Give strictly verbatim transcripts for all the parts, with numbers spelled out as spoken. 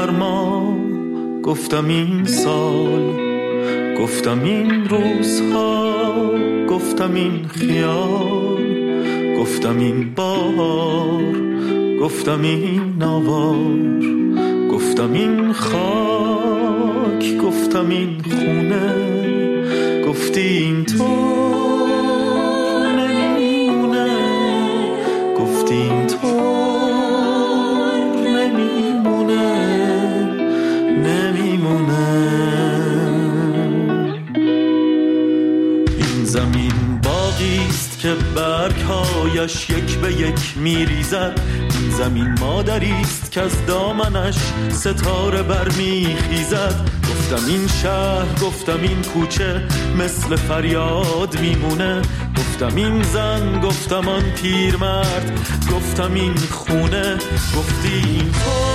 سرما، گفتم این سال، گفتم این روزها، گفتم این خیال، گفتم این بار، گفتم این آوار، گفتم این خاک، گفتم این خونه، گفتی این تو نمیمونه، گفتی این تو نمیمونه، نمیمونه. این زمین باغیست که برگهایش یک به یک میریزد، این زمین مادریست که از دامنش ستاره برمیخیزد. گفتم این شهر، گفتم این کوچه مثل فریاد میمونه، گفتم این زن، گفتم آن پیرمرد، گفتم این خونه، گفتی این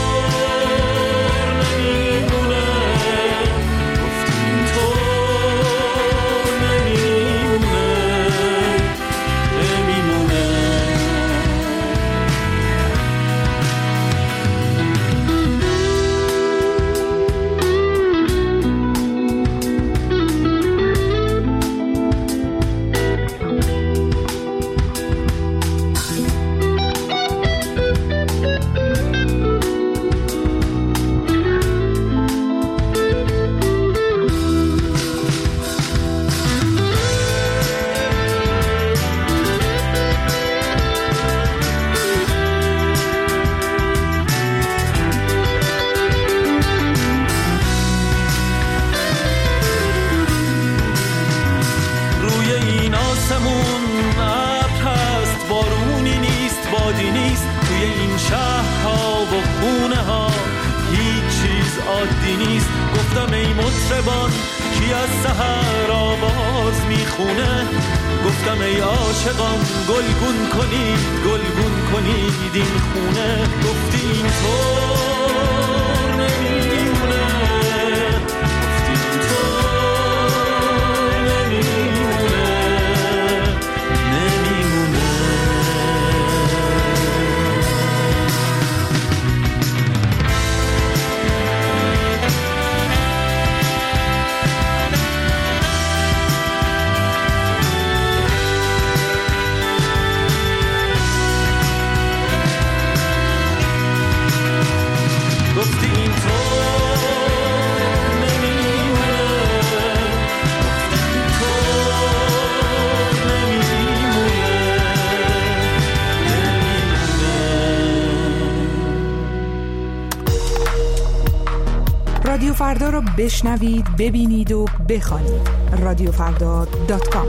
رادیو فردا رو بشنوید، ببینید و بخوانید. رادیو فردا دات کام.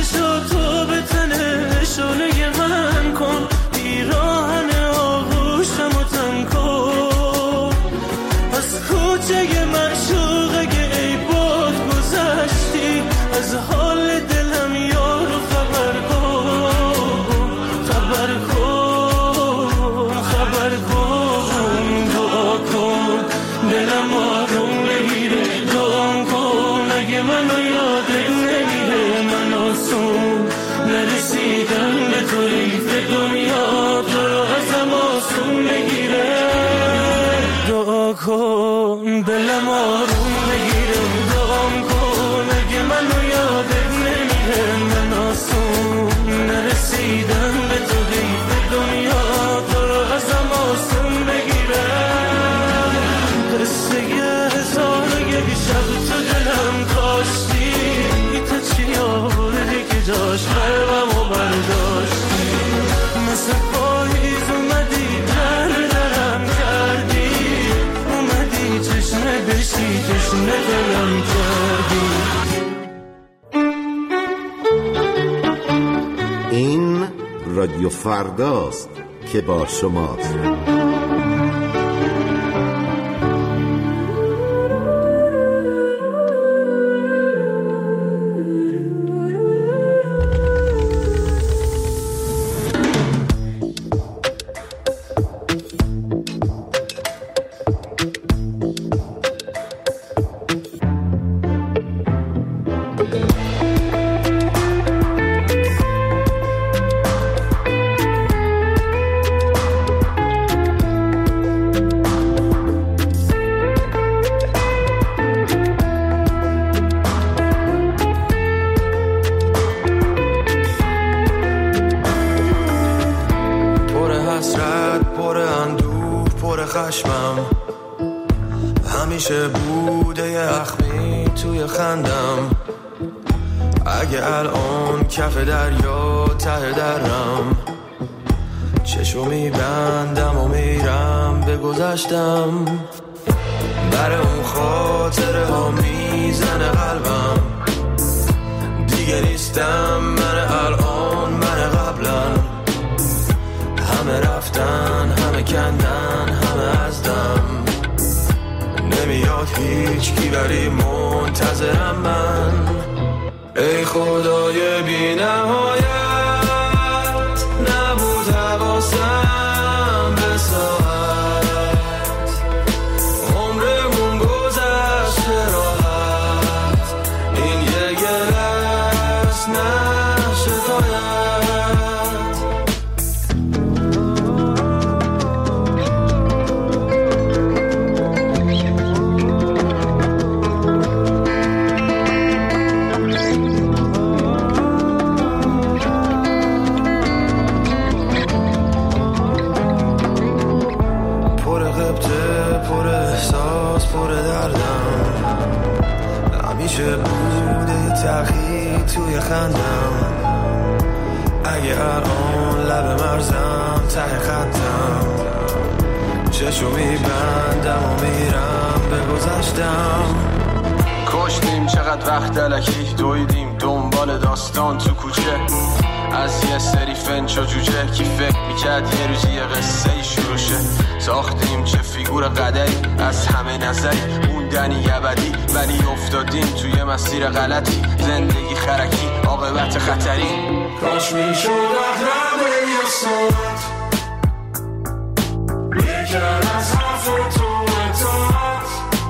شعله من کن، پیراهن آغوش خونه دلم کردی. این رادیو فرداست که با شماست. همیشه بوده یه اخمی توی خندم، اگه الان کف دریا ته درم، چشو میبندم و میرم به گذشتم، بر اون خاطره ها میزنه قلبم، دیگه نیستم من الان من قبلا، همه رفتن همه کندن همه ازدم، نمیاد هیچ کی ولی منتظرم من، ای خدای بی نهایت نبود حواسم به ساعت، عمرمون گذشته راحت، این یه گلس نشه داید. همیشه بوده تأخیر توی خندم، اگه الان لب مرزم ته خطم، چشو میبندم و میرم به گذشتم، کشتیم چقدر وقت الکی دویدیم دنبال داستان تو کوچه، از یه سری فنچ و جوجه کی فکر میکرد یه روزی یه قصه ای شروع شه، ساختیم چه فیگور قدری از همه نظری، موندنی ابدی ولی افتادیم توی مسیر غلطی، زندگی خرکی عاقبت خطری، کاش میشد اقرب یه ساعت بیکن از حرف تو اطاعت،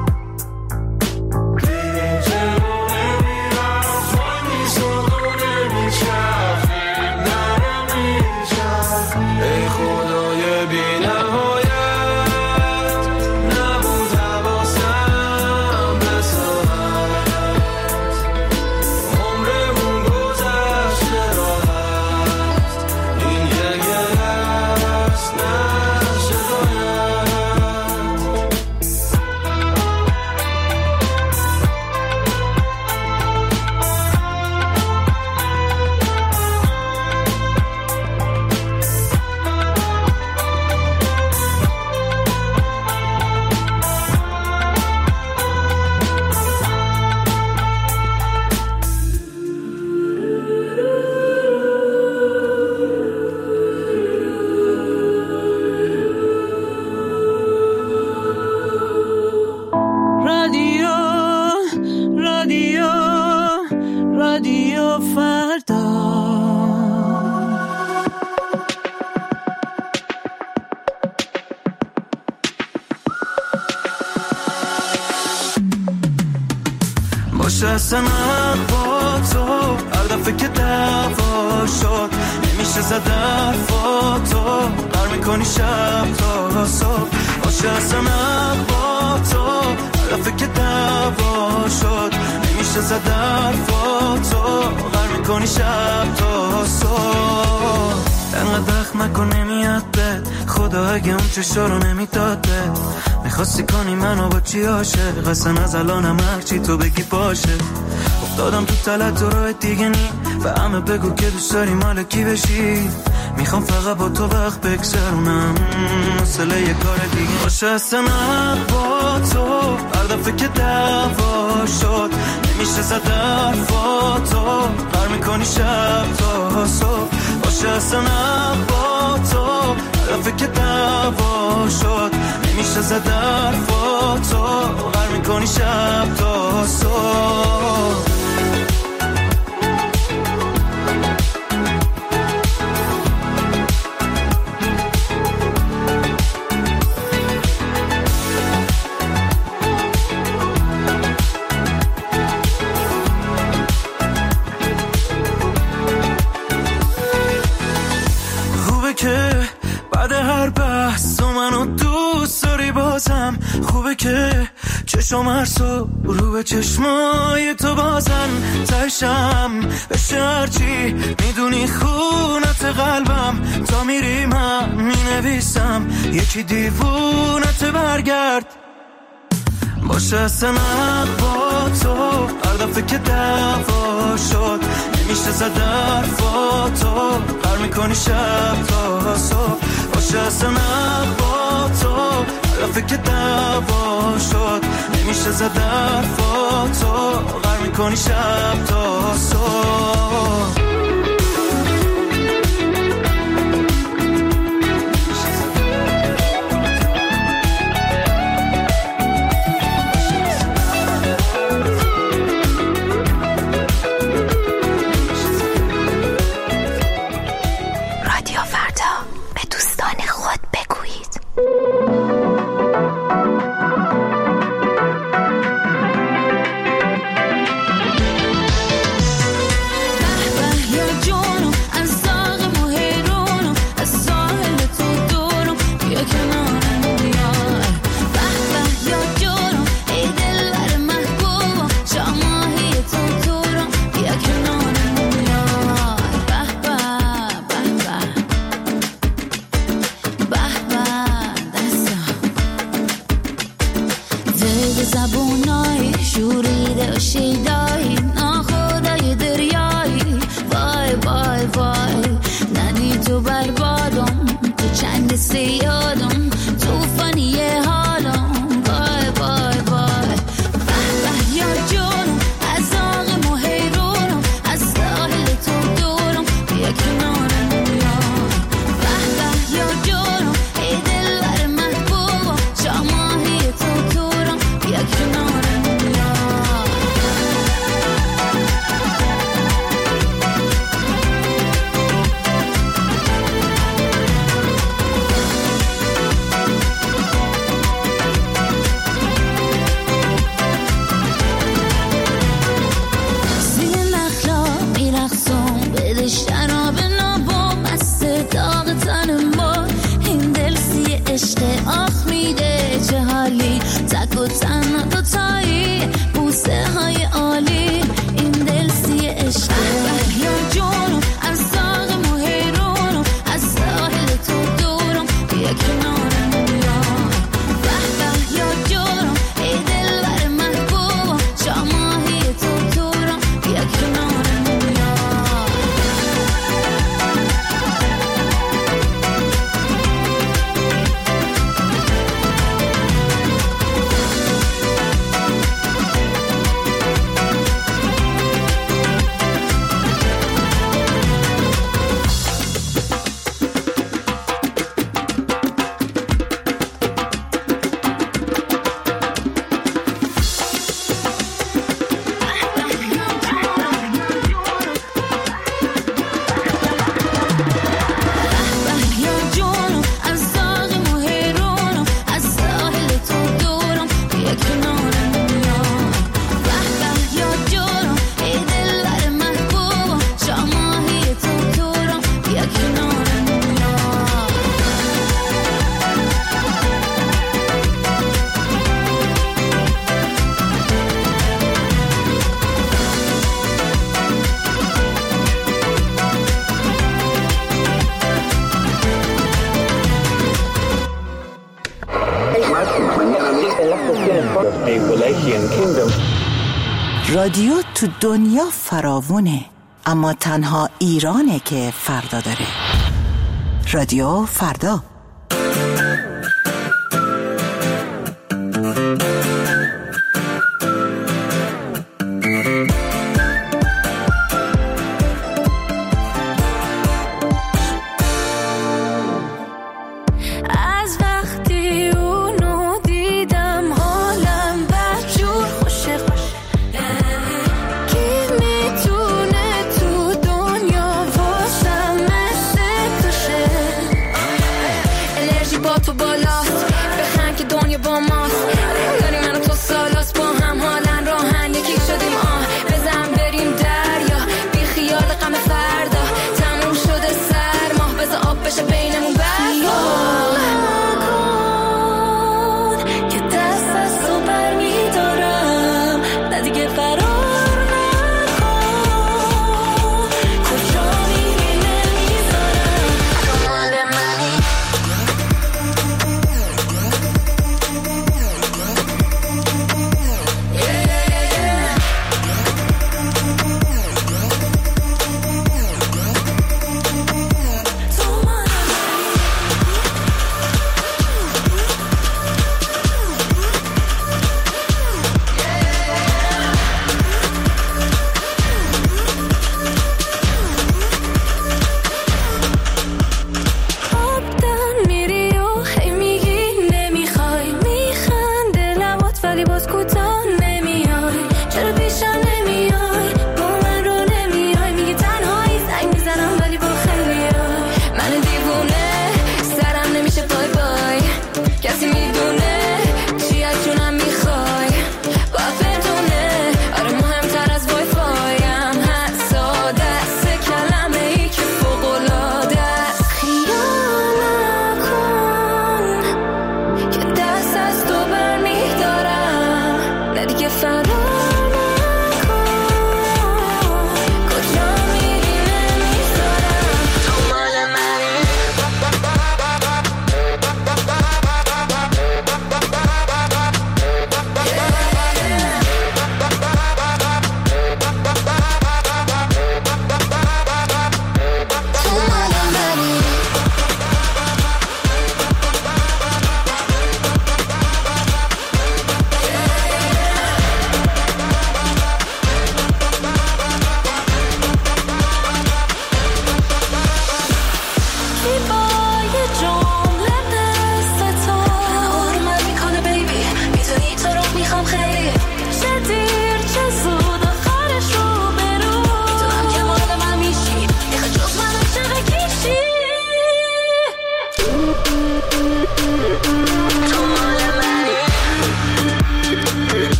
دیدیم جلو نمیرفت وای میزد و نمیچرخید نره میچرخ، ای خدای بی نهایت نبود حواسم به ساعت، عمرمون گذشته راحت، این یه گلس نشه داید. رادیو رادیو رادیو فردا. باشه اصلا با تو هر دفعه که دعوا شد نمیشه زد حرفاتو قرار میکنی شب تا صبح، باشه اصلا با تو هر دفعه که دعوا شد نمیشه زد حرفاتو قرار میکنی شب تا صبح، انقدر دخ نکن نمیاد بد خود خدا اگه اون چشا رو نمیداده میخواستی کنی منو با چی عاشق اصلا از الانم هرچی تو بگی باشه افتادم تو تلت و راه دیگه نی و همه بگو که دوست داری مال کی بشی میخوام فقط با تو وقت بگذرونم مسئله یه کار دیگه باشه اصلا با تو هر دفعه که دعوا شد نمیشه زد حرفاتو هر میکنی شب تا صبح باشه اصلا با تو هر دفعه که دعوا شد نمیشه زد حرفاتو هر میکنی شب تا صبح خوبه که چشم هر صبح رو به چشمای تو بازن تشم بشه هرچی میدونی خونت قلبم تا میری من مینویسم یکی دیوونت برگرد باشه اصلا با تو هر دفعه که دعوا شد نمیشه زد حرفاتو هر میکنی شب تا صبح باشه اصلا با تو هر دفعه که دعوا شد نمیشه زد حرفاتو هر میکنی شب تا صبح رادیو تو دنیا فراوونه، اما تنها ایرانه که فردا داره. رادیو فردا.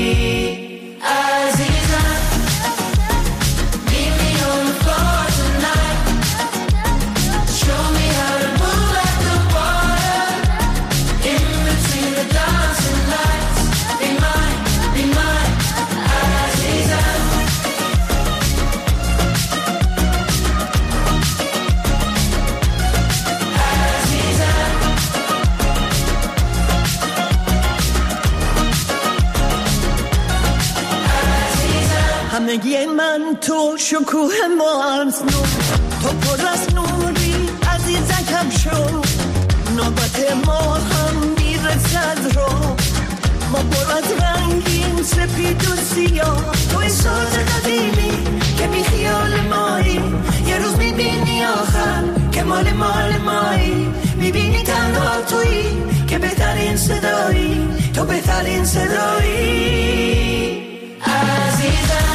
Tonight رنگ من تو شکوه مارز نو، تو پر از نوری عزیزکم شو، نوبت ما هم میرسد رو، ما پر از رنگیم سپید و سیاه، توی ساز قدیمی که بی خیال مایی، یه روز میبینی آخر که مال مال مایی، میبینی تنها تویی که بهترین صدایی، تو بهترین صدایی عزیزم.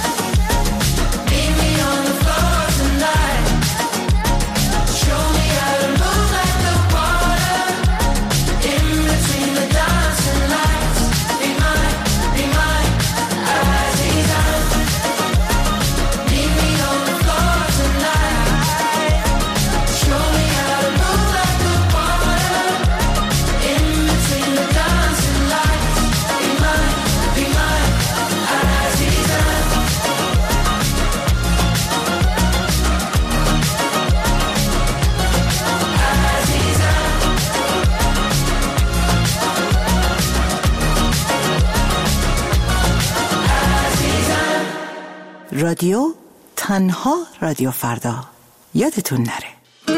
رادیو تنها رادیو فردا، یادتون نره.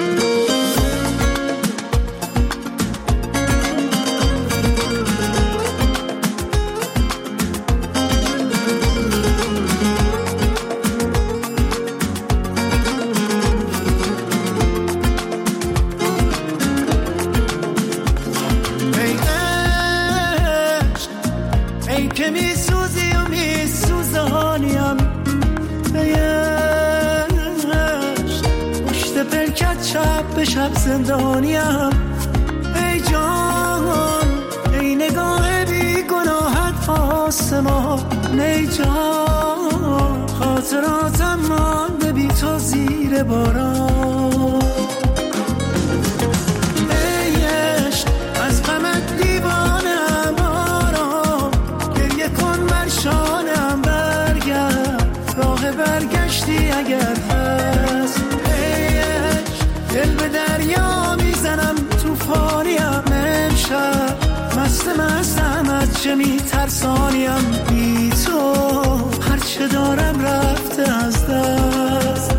شب زندانیم ای جان، ای نگاه بی گناهت آسمان، ای جان خاطراتم مانده بی تو زیر باران، ای عشق از غمت دیوانم آرام، گریه کن بر شانم برگرد، راه برگشتی اگر هست، دل به دریا میزنم توفانیم امشب، مست مستم از چه میترسانیم، بی تو هرچه دارم رفته از دست.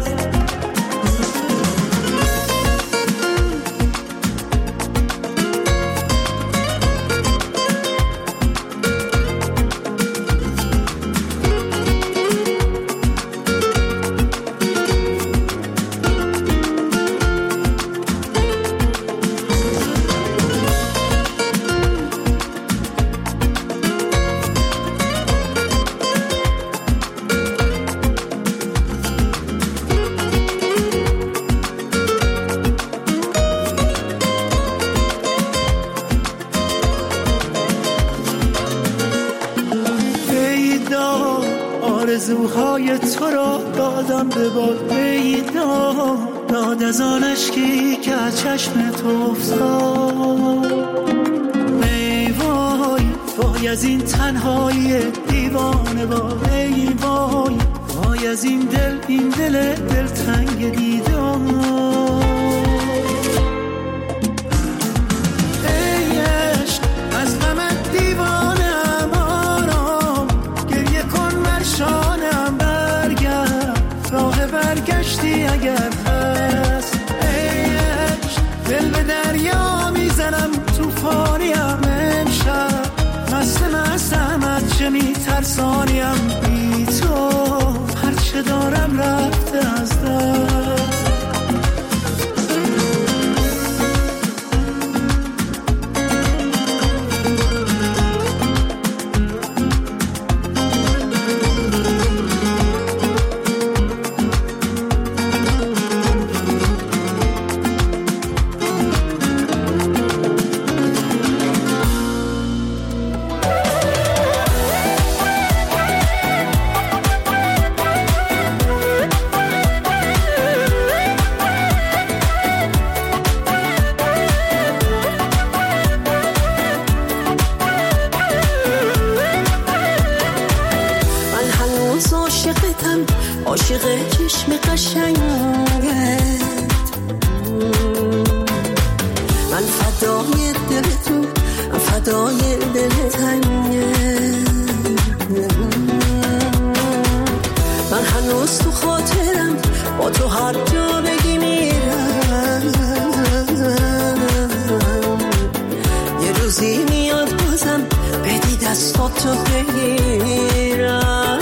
آرزوهای تو را دادم به باد، ای داد داد از آن اشکی که از چشم تو افتاد، ای وای وای از این تنهایی دیوانه وای، ای وای وای از این دل این دل دلتنگ دیدار، ای عشق از غمت دیوانم آرام، گریه کن بر شانم برگرد، راه برگشتی اگر هست، ای عشق دل به دریا میزنم توفانیم امشب، مست مستم از چه میترسانیم، بی تو هرچه دارم رفته از دست. عاشق چشم قشنگت، من فدای دل تو، من فدای دل تنگت، هنوز تو خاطرم، با تو هر جا بگی میرم. یه روزی میاد بازم بدی دستاتو بگیرم.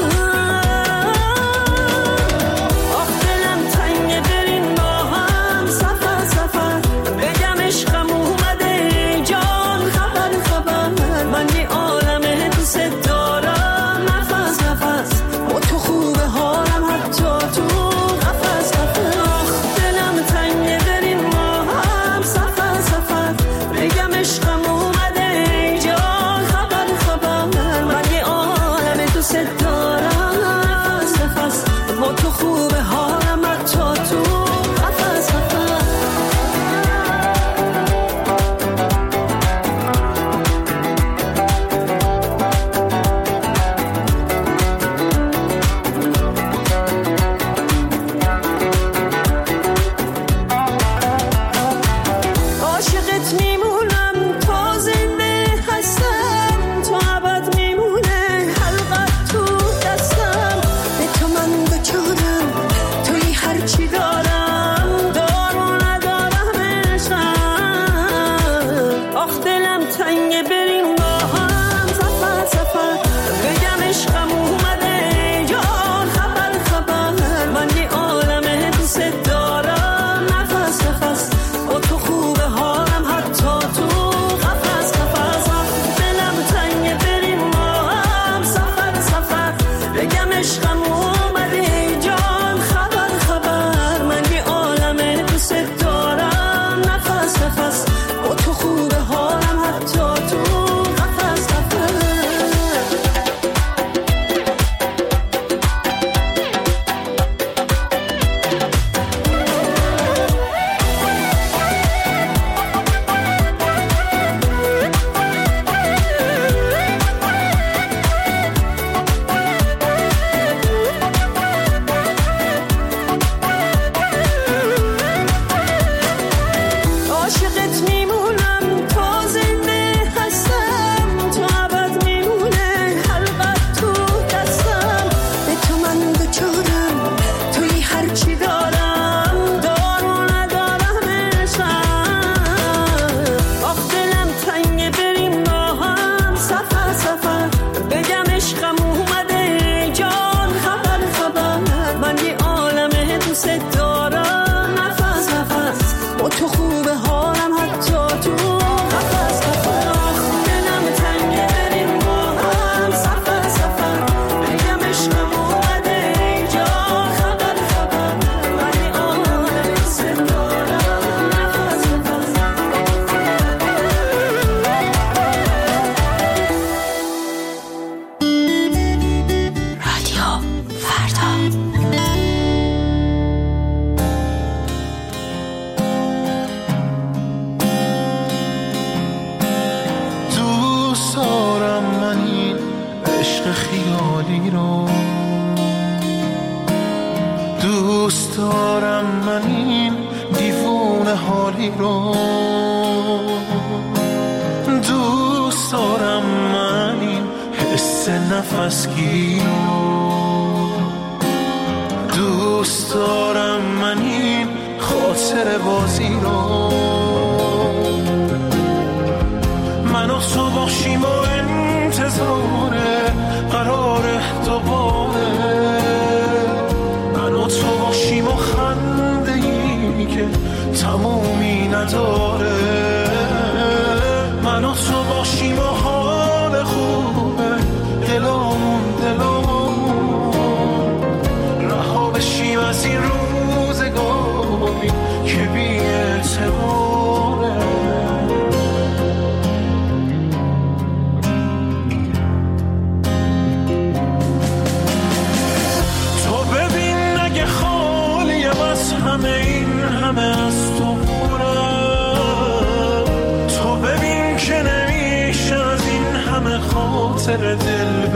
دل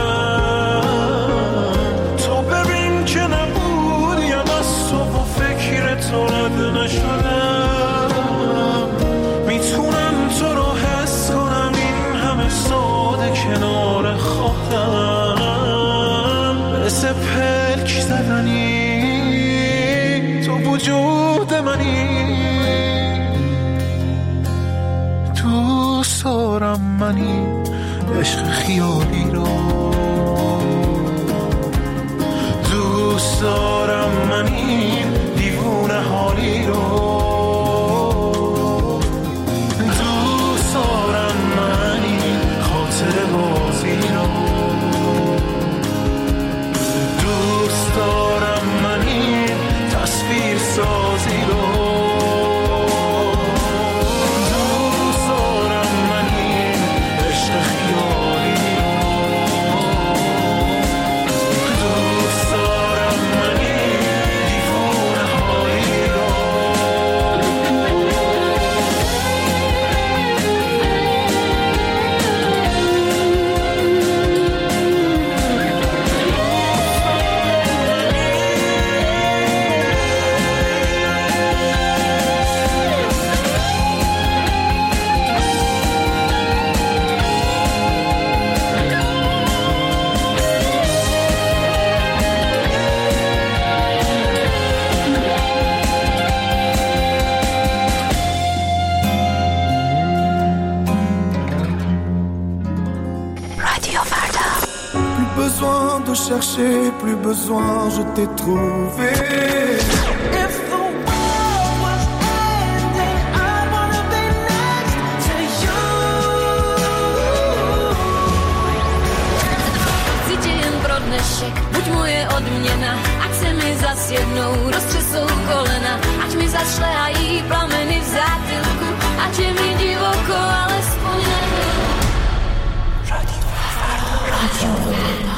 ببرم تو ببین که نبودیم از تو و فکر تو رد نشدم میتونم تو رو حس کنم این همه ساده کنار خودم مثل پلک آتیش زدنی تو وجود منی دوست دارم منی عشق خیالی رو دوست دارم منی دیوونه حالی رو دوست دارم منی خاطر بازی رو دوست دارم منی تصویر سازی رو دوست دارم منی عشق خیالی رو دوست دارم منی دیوونه حالی رو رادیو فردا. Plus besoin de chercher, plus besoin, je t'ai trouvé. If the world was ending, I wanna be next to you. Cíti jen pro dnešek, buď moje odměna, ať se mi zas jednou roztřesou kolena, ať mi zašlehají plameny v zátilku, ať je mi divoko, alespoň na chvíli. رادیو فردا. رادیو فردا.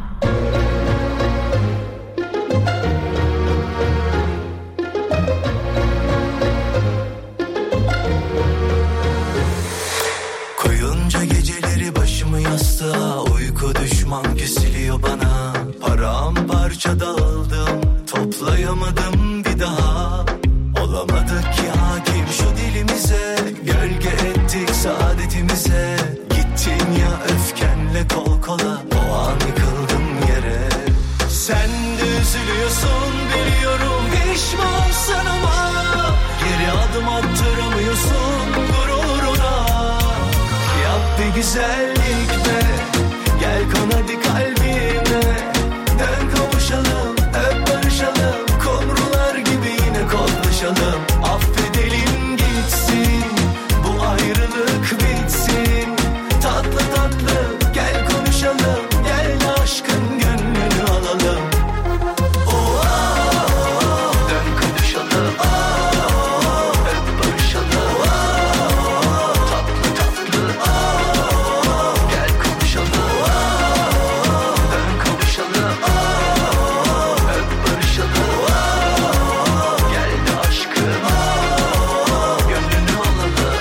Koyunca geceleri başımı yastığa, uyku düşman kesiliyor bana. Paramparça dağıldım, toplayamadım bir daha. Olamadık ki hakim şu dilimize, gölge ettik saadetimize. Gittin ya öfkenle kol kola, o an yıkıldım yere. Sen de üzülüyorsun biliyorum, pişmansın ama geri adım attıramıyorsun gururuna. Yap bir güzellik be, gel kon hadi kalbime. Dön kavuşalım, öp barışalım, kumrular gibi yine koklaşalım. Affedelim gitsin, bu ayrılık bitsin. Tatlı tatlı gel konuşalım, gel aşkın gönlünü alalım. Oh, ah, ah, dön kavuşalım, ah, ah, öp barışalım, ah, ah, tatlı tatlı, ah, ah, gel konuşalım, ah, ah, dön kavuşalım, ah, ah, öp barışalım, ah, ah, gel de aşkın, ah, ah, gönlünü alalım.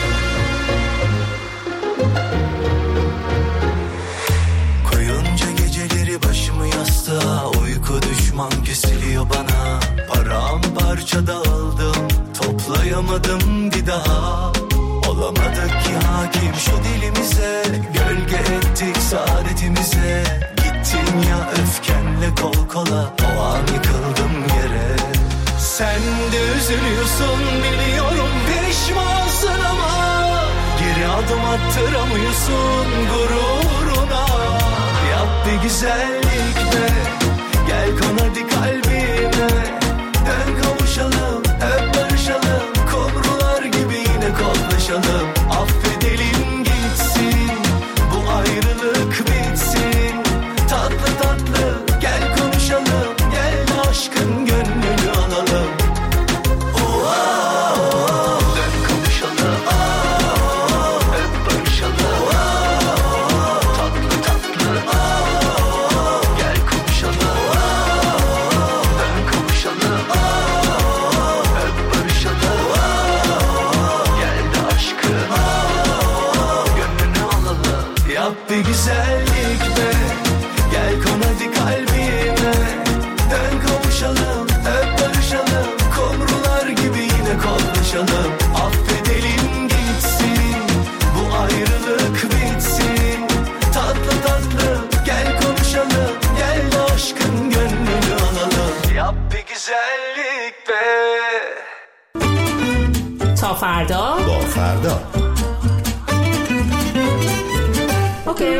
Koyunca geceleri başımı yastığa, uyku düşman kesiliyor bana. Paramparça dağıldım, toplayamadım bir daha. Olamadık ki hakim şu dilimize, gölge ettik saadetimize. Gittin ya öfkenle kol kola, o an yıkıldım yere. Sen de üzülüyorsun biliyorum, pişmansın ama geri adım attıramıyorsun gururuna. Yap bir güzellik be, gel kon hadi kalbime. Dön kavuşalım, öp barışalım, kumrular gibi yine koklaşalım. Affedelim gitsin, bu ayrılık bitsin. Tatlı tatlı gel konuşalım, gel aşkın gönlünü alalım. Oh, ah, ah, dön kavuşalım, ah, ah, öp barışalım, ah, ah, tatlı tatlı, ah, ah, gel konuşalım. تا فردا با فردا. اوکی.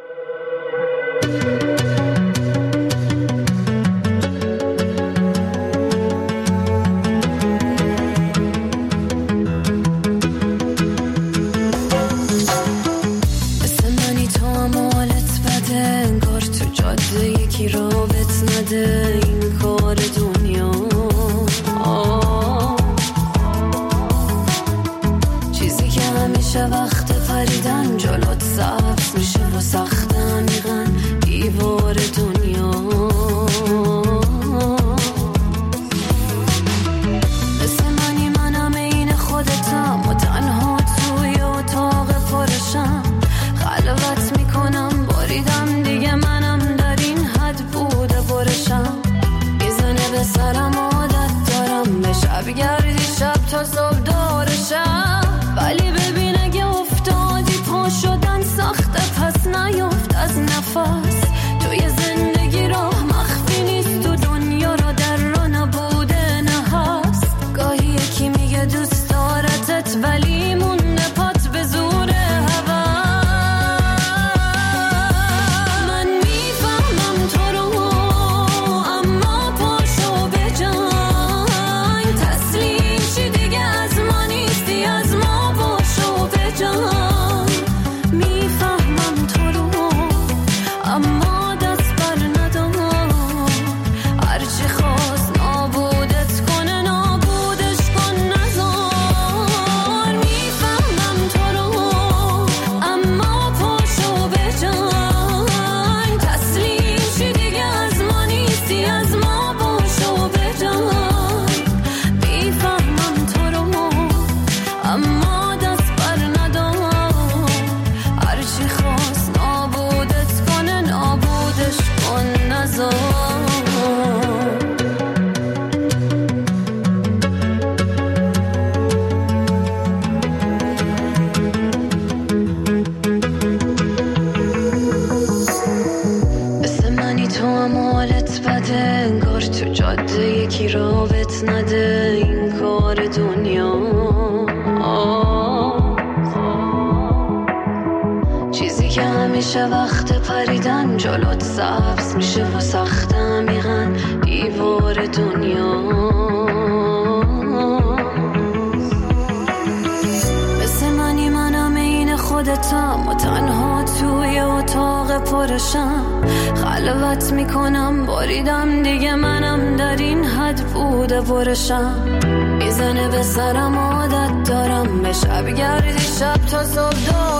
خلوت میکنم باریدم دیگه منم در این حد بوده برشم میزنه به سرم عادت دارم به شب گردی شب تا صبح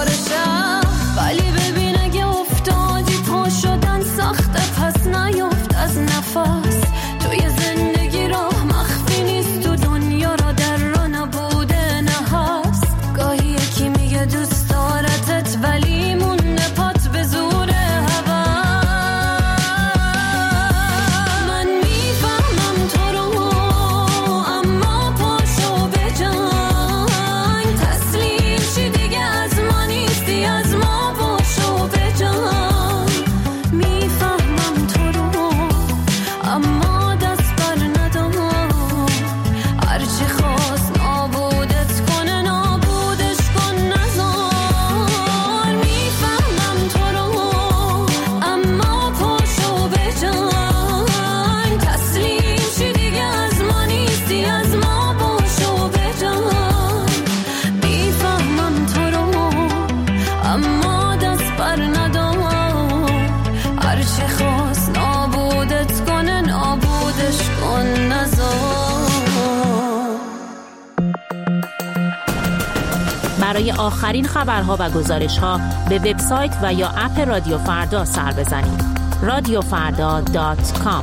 دورشم ولی ببین اگه افتادی پا شدن سخته پس نیفت از نفس توی زندگی راه مخفی نیست تو دنیا را در را نبوده نه هست گاهی یکی میگه دوست دارتت ولی مونه پات به زور برای آخرین خبرها و گزارش‌ها به وبسایت و یا اپ رادیو فردا سر بزنید. رادیو فردا دات کام.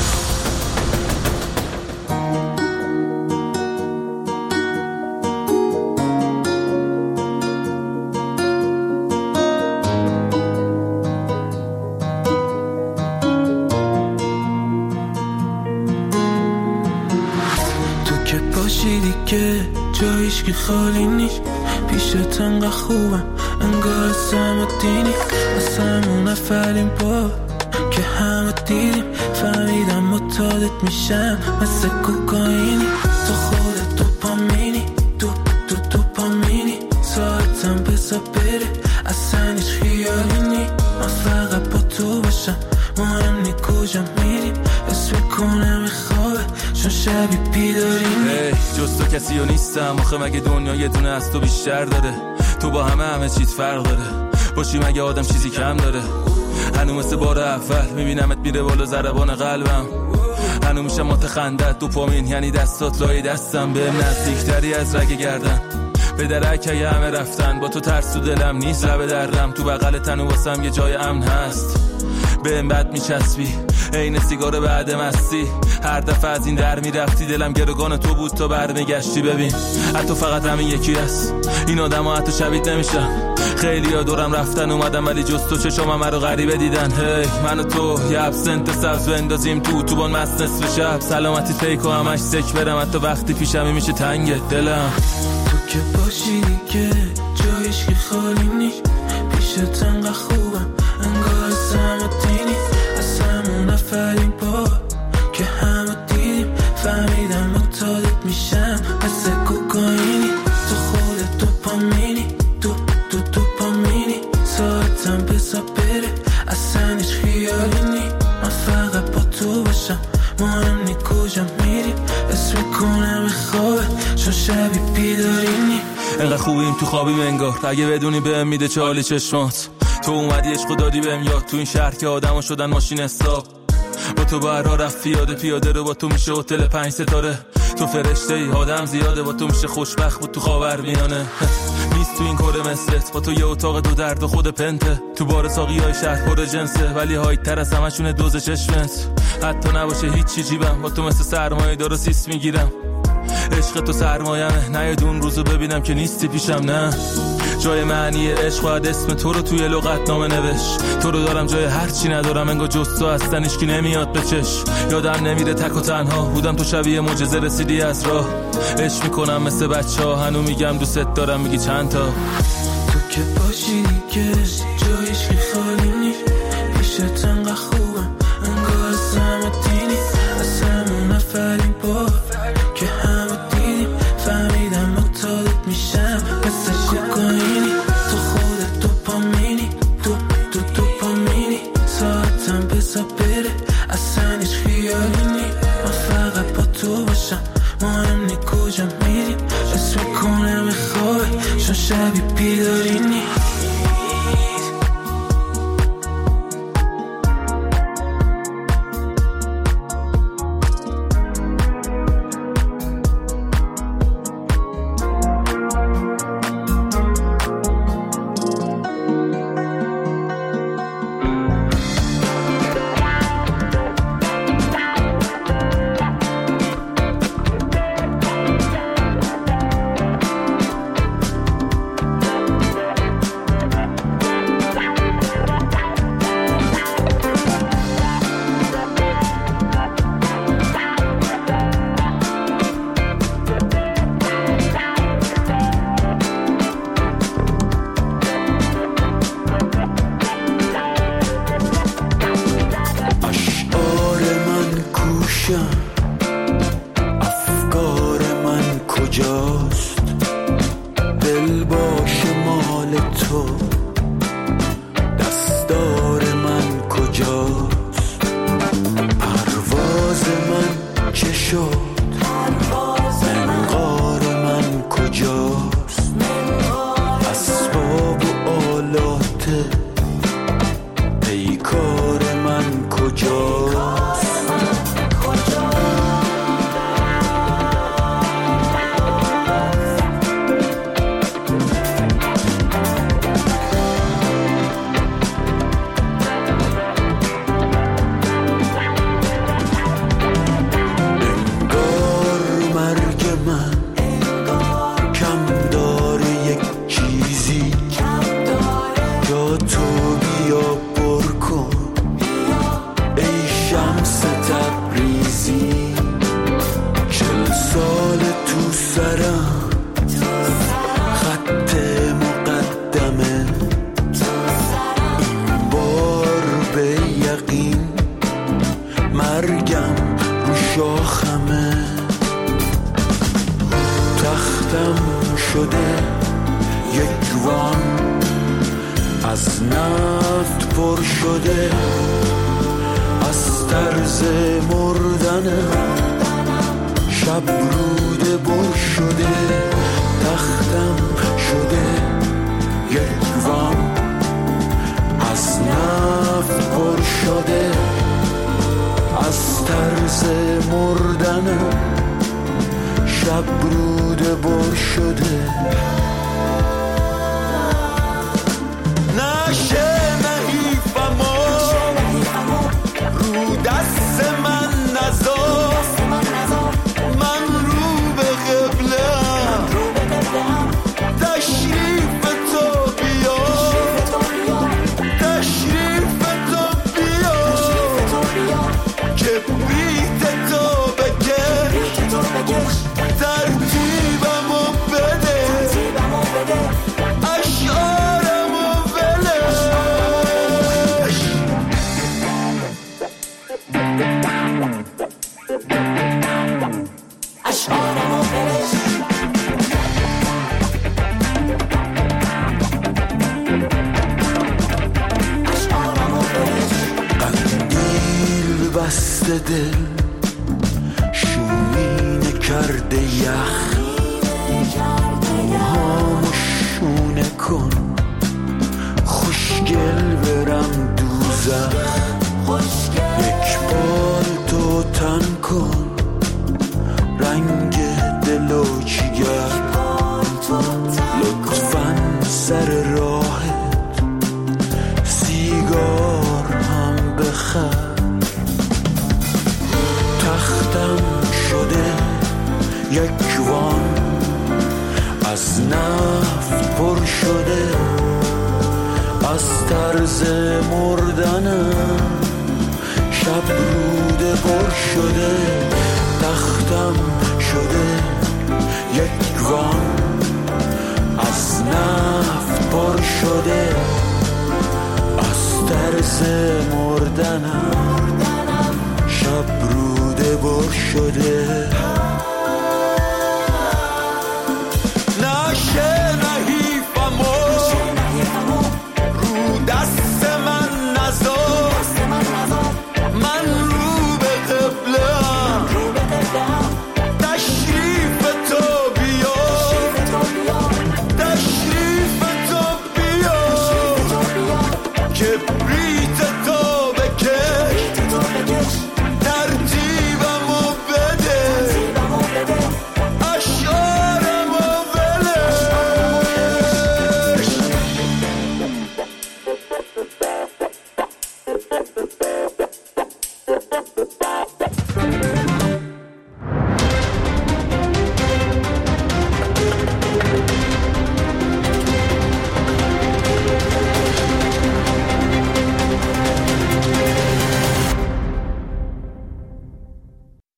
تو که باشیدی که جایش که خالی نیست پیشت انقدر خوبم انگار سم و دینی واسمون اولین بار که همه دیدیم فهمیدم متعادت میشم مثل کوکائینی تو خودت دوپامینی تو شبی بیداریم. هی جز تو کسی و نیستم آخه مگه دنیا یه دونه از تو بیشتر داره؟ تو با همه همه چیز فرق داره، باشی مگه آدم چیزی کم داره؟ هنو مثل بار اول میبینمت میره بالا ضربان قلبم، هنو میشم متخندت دوپامین یعنی دستات لای دستم، بهم نزدیکتری از رگ گردن به درک اگه همه رفتن، با تو ترس تو دلم نیست لب دردم، تو بغل تن و واسم یه جای امن هست، بهم بد میچسبی عین سیگار بعد مستی، هر دفعه از این در میرفتی دلم گروگان تو بود تا برمیگشتی. ببین حتی فقط همین یکی هست، این آدم ها حتی شبیه نمیشن، خیلی ها دورم رفتن اومدم ولی جز تو چشم همه رو غریبه دیدن. هی من و تو یه ابسنت سبز بندازیم تو تو بان مست نصف شب، سلامتی فیک و همش سک برم حتی وقتی پیشمی میشه تنگ دلم. تو که باشی دیگه جایش که خالی نی، پیشت انقدر خوبم انگار سمتینی، از همون نفرین با که همه دیدیم فهمیدم متعادت میشم مثل کوکائینی، تو خودت دوپامینی دو دو دوپامینی، ساعتم بسا بره اصلا هیچ خیالی نی، من فقط با تو باشم مهم نی کجا میریم، اسم کنم خوابه چون شبی بیدارینی. انقدر خوبیم تو خوابیم انگار، اگه بدونی بهم میده چالی چشمات، تو اومدی عشق و دادی بهم یاد، تو این شهر که آدمو شدن ماشین استاپ، با تو برها رفت پیاده پیاده رو، با تو میشه هتل پنج ستاره، تو فرشته ای آدم زیاده، با تو میشه خوشبخت بود تو خاورمیانه، نیست تو این کره مثلت، با تو یه اتاق دو درد و خود پنته، تو بار ساقی های شهر پر جنسه ولی هایت تر از همشونه دوز چشمت، حتی نباشه هیچ چی جیبم، با تو مثل سرمایه دار و سیس میگیرم، عشق تو سرمایمه نه اون روزو ببینم که نیستی پیشم، نه جای معنی عشق باید اسم تو رو توی لغت نامه نوشت، تو رو دارم جای هر چی ندارم انگار جز تو هستن هیچکی نمیاد به چشم، یادم نمیره تک و تنها بودم تو شبیه معجزه رسیدی از راه، عشق میکنم مثل بچه ها هنو میگم دوست دارم میگی چند تا، تو که باشی دیگه جایش که خالی نی، پیشت انقدر خوبم انگار سمتینی، از همون نفرین با که همه دیدیم فهمیدم متعادت میشم مثل کوکائینی، تو خودت دوپامینی دو دو دوپامینی، ساعتم بسا بره اصلا هیچ خیالی نی، من فقط با تو باشم مهم نی کجا میریم، اسم کنم خوابه چون شبی بیدارینی. افکار من کجاست، دل باشه مال تو، دستار من کجاست، پرواز من چه شد، منقار من کجاست، اسباب و آلات پیکار من کجاست، از نفت پر شده، از طرز مردن شب روده بر شده، تختم شده یک وان از نفت پر شده، از طرز مردنم شب روده بر شده. نشه نحیفمو رو دست من نذار، من رو به قبله‌ام، تشریف تو بیا، تشریف تو بیا، کبریت تو بکش، ترتیبمو بده، اشعارمو ولش. اشعارمو ولش. اشعارمو ولش. قندیل بسته دل، شومینه کرده یخ، موهامو شونه کن، خوشگل برم دوزخ، یک بار تو تن کن رنگ دل و جگر، لطفاً سر راهت سیگار هم بخر. تختم شده یک وان از نفت پر شده، از طرز مردنم شب روده پر شده، تختم شده یک وان از نفت پر شده، از طرز مردنم شب روده پر شده.